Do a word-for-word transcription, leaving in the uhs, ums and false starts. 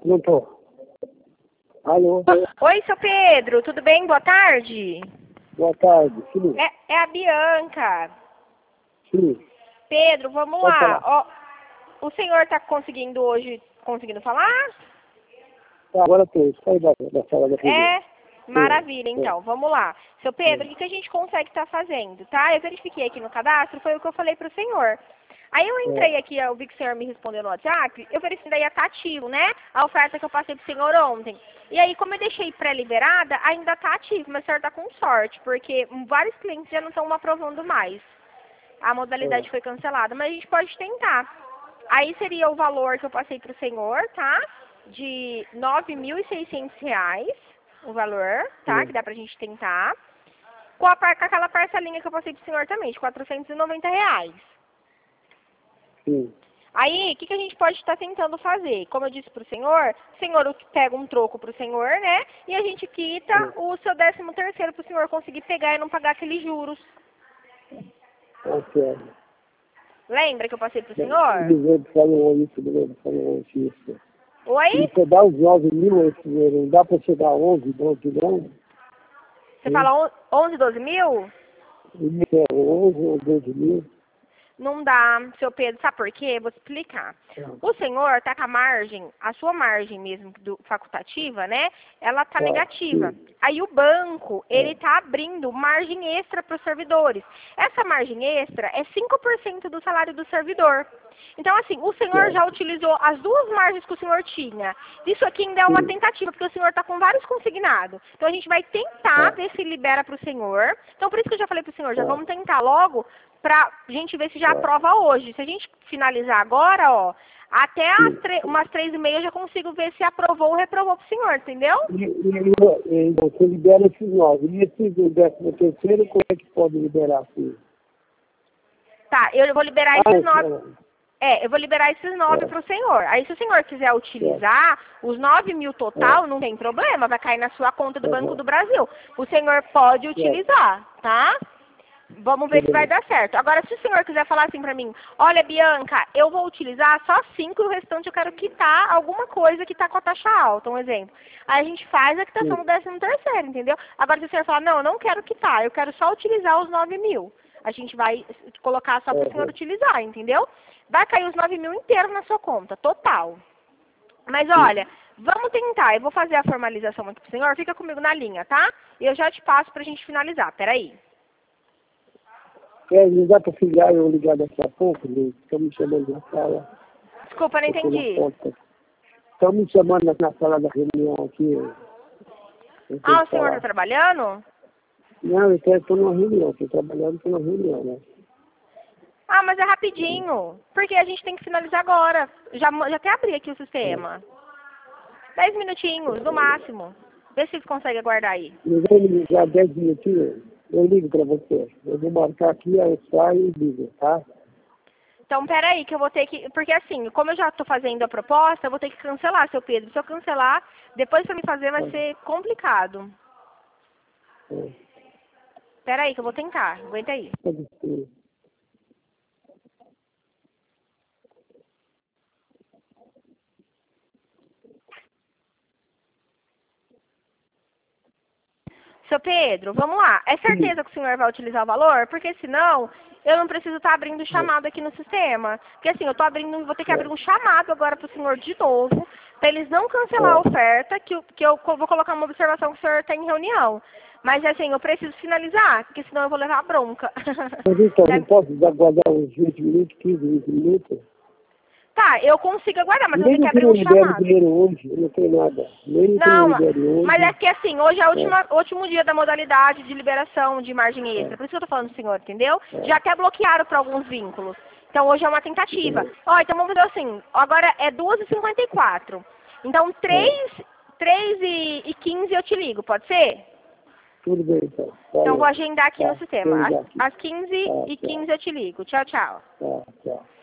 Não tô. Alô? Oi, seu Pedro, tudo bem? Boa tarde. Boa tarde. Sim. É, é a Bianca. Sim. Pedro, vamos Pode lá. falar. Ó, o senhor está conseguindo hoje, conseguindo falar? Tá, agora tô. Sai da, da sala da reunião. É? Maravilha, É, então, vamos lá. Seu Pedro, o que, que a gente consegue estar fazendo, tá? Eu verifiquei aqui no cadastro, foi o que eu falei para o senhor. Aí eu entrei aqui, eu vi que o senhor me respondeu no WhatsApp, eu verifiquei daí tá ativo, né? A oferta que eu passei pro senhor ontem. E aí, como eu deixei pré-liberada, ainda tá ativo, mas o senhor tá com sorte, porque vários clientes já não estão aprovando mais. A modalidade é. foi cancelada, mas a gente pode tentar. Aí seria o valor que eu passei pro senhor, tá? De nove mil e seiscentos reais, o valor, tá? Sim. Que dá pra gente tentar. Com, a, par- com aquela parcelinha que eu passei pro senhor também, de quatrocentos e noventa reais. Sim. Aí, o que, que a gente pode estar tentando fazer? Como eu disse para o senhor, o senhor pega um troco para o senhor, né? E a gente quita É. o seu décimo terceiro para o senhor conseguir pegar e não pagar aqueles juros. Tá certo. Lembra que eu passei para o senhor? Ele falou isso, ele falou isso. E Oi? você dá os nove mil, esse dinheiro, não dá pra chegar a onze, doze, não? Você fala on- onze, doze mil? E é onze ou doze mil? Não dá, seu Pedro, sabe por quê? Vou te explicar. O senhor está com a margem, a sua margem mesmo do, facultativa, né? Ela está Tá, negativa. sim. Aí o banco, É. ele está abrindo margem extra para os servidores. Essa margem extra é cinco por cento do salário do servidor. Então, assim, o senhor já Certo. utilizou as duas margens que o senhor tinha. Isso aqui ainda é uma Sim. tentativa, porque o senhor está com vários consignados. Então, a gente vai tentar Tá. ver se libera para o senhor. Então, por isso que eu já falei para o senhor, já Tá. vamos tentar logo pra gente ver se já Tá. aprova hoje. Se a gente finalizar agora, ó, até as Sim. tre- umas três e meia eu já consigo ver se aprovou ou reprovou pro senhor, entendeu? E, e, e você libera esses nove. E esses do décimo terceiro, como é que pode liberar assim? Tá, eu vou liberar Ah, esses nove. é. É, eu vou liberar esses nove É. pro senhor. Aí se o senhor quiser utilizar os nove mil total, não tem problema, vai cair na sua conta do Banco do Brasil. O senhor pode utilizar, tá? Vamos ver se vai dar certo. Agora, se o senhor quiser falar assim pra mim, olha, Bianca, eu vou utilizar só cinco e o restante eu quero quitar alguma coisa que tá com a taxa alta, um exemplo. Aí a gente faz a quitação do décimo terceiro, entendeu? Agora, se o senhor falar, não, eu não quero quitar, eu quero só utilizar os nove mil. A gente vai colocar só pro senhor utilizar, entendeu? Vai cair os nove mil inteiros na sua conta, total. Mas olha, vamos tentar. Eu vou fazer a formalização aqui pro senhor, fica comigo na linha, tá? E eu já te passo pra gente finalizar, peraí. É, não dá para filiar eu ligar daqui a pouco, estão me chamando na sala. Desculpa, não Eu tô na entendi. porta. Estão me chamando na sala da reunião aqui. Eu tenho Ah, que o senhor falar. está trabalhando? Não, eu estou numa reunião, estou trabalhando, estou numa reunião, né? Ah, mas é rapidinho. Porque a gente tem que finalizar agora. Já, já até abri aqui o sistema. Dez minutinhos, no máximo. Vê se você consegue aguardar aí. Me vem me ligar dez minutinhos, eu ligo para você. Eu vou marcar aqui, aí eu saio e ligo, tá? Então, peraí, que eu vou ter que... Porque assim, como eu já estou fazendo a proposta, eu vou ter que cancelar, seu Pedro. Se eu cancelar, depois para me fazer vai ser complicado. É. Peraí, que eu vou tentar. Aguenta aí. Pode ser. Seu Pedro, vamos lá. É certeza que o senhor vai utilizar o valor? Porque senão, eu não preciso estar abrindo chamado aqui no sistema. Porque assim, eu tô abrindo, vou ter que abrir um chamado agora para o senhor de novo, para eles não cancelar a oferta, que, eu- que eu co- vou colocar uma observação que o senhor está em reunião. Mas assim, eu preciso finalizar, porque senão eu vou levar a bronca. Mas então, Tá? não posso aguardar uns vinte minutos, quinze, vinte minutos? Tá, eu consigo aguardar, mas eu vou Nem ter que que abrir eu um libero chamado. dinheiro hoje, eu não tenho nada. Nem que eu Não, libere mas é hoje. que assim, hoje é o última- o último dia da modalidade de liberação de margem extra. Por isso que eu tô falando, senhor, entendeu? Já até bloquearam para alguns vínculos. Então hoje é uma tentativa. Ó, então vamos fazer assim, agora é duas e cinquenta e quatro. Então três, três e quinze eu te ligo, pode ser? Tudo bem, então. Então vou Valeu. agendar aqui Tá, no sistema. vou Às, ligar aqui. às quinze Tá, e tchau. quinze eu te ligo. Tchau, tchau. Tá, tchau.